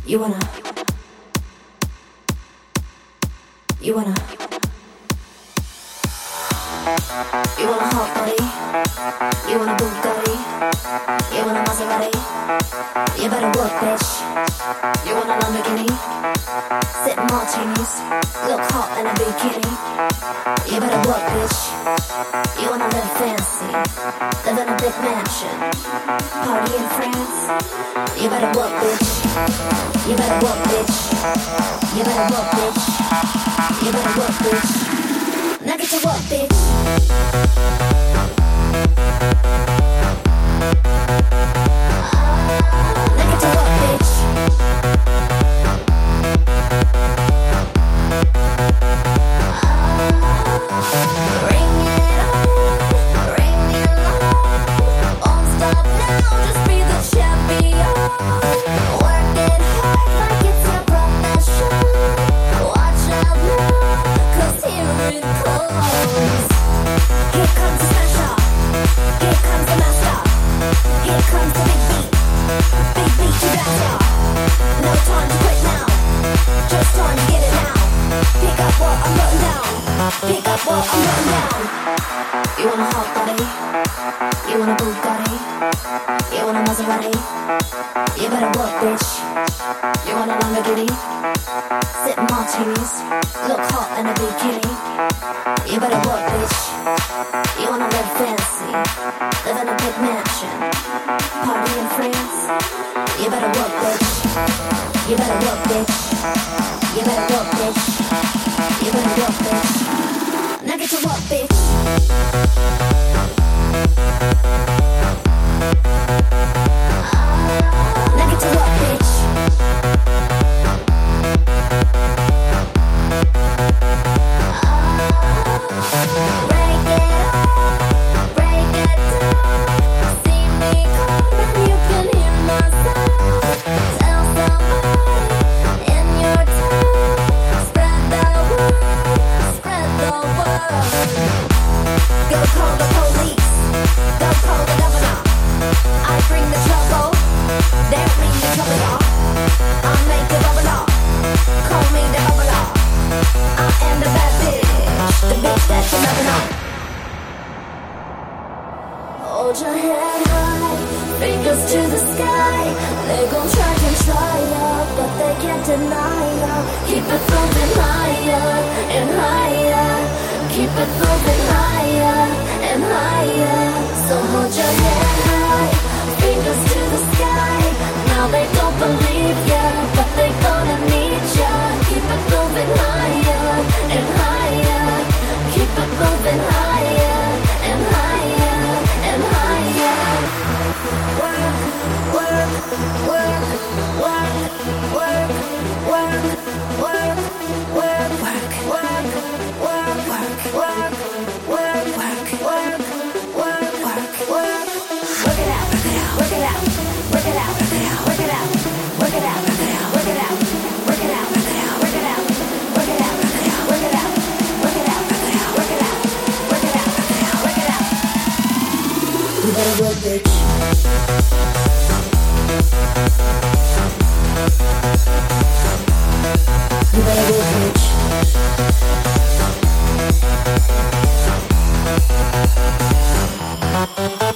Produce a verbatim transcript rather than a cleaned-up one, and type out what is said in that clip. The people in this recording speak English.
You wanna, you wanna, you want a hot body, you want a Bugatti, you want a Maserati, you better work, bitch. You want a Lamborghini, sip martinis, look hot in a bikini. You better work, bitch. You wanna live fancy, live in a big mansion, party in France. You better work, bitch. You better work, bitch. You better work, bitch. You better work, bitch. Now get to work, bitch. Now get to work, bitch. Bring it on, bring it on. Won't stop now, just be the champion. Work it hard like it's your profession. Watch out now, 'cause here it comes. Here comes the smasher, here comes the master, here comes the big beat, big beat to dance on. No time to quit now, just time to get it now. Pick up what I'm putting down, pick up what I'm putting down. You want a hot body, you want a Bugatti, you want a Maserati. You better work, bitch. You want a Lamborghini, sip martinis, look hot in a bikini. You better work, bitch. You wanna live fancy, live in a big mansion, party in France. You better work, bitch. You better work, bitch. You better work, bitch. You better work, bitch. Now get to work, bitch. Now get to work, bitch. Break it up, break it down. See me coming, you can hear my sound. Tell somebody in your town. Spread the word, spread the word. Go call the police, go call the governor. I bring the trouble, they bring the trouble. I make the bubble. Call me the bubble. I am the bad bitch, the bitch that you never know. Hold your head high, fingers to the sky. They gon' try and try ya, but they can't deny ya. Keep it moving higher and higher. Keep it moving higher and higher. So hold your head high, fingers to the sky. Now they don't believe ya, but they gonna need ya. Keep it moving higher and higher. Keep it moving higher and higher and higher. Work, work, work, work, work, work, work, work, work, work, work, work, work, work, work, work, work, work, work. Work it out, work it out, work it out, work it out, work it out, work it out, work it out, work it out, work it out, work it out, work it out, work it out, work it out, work it out, work it out. You better work, bitch. You better work, bitch.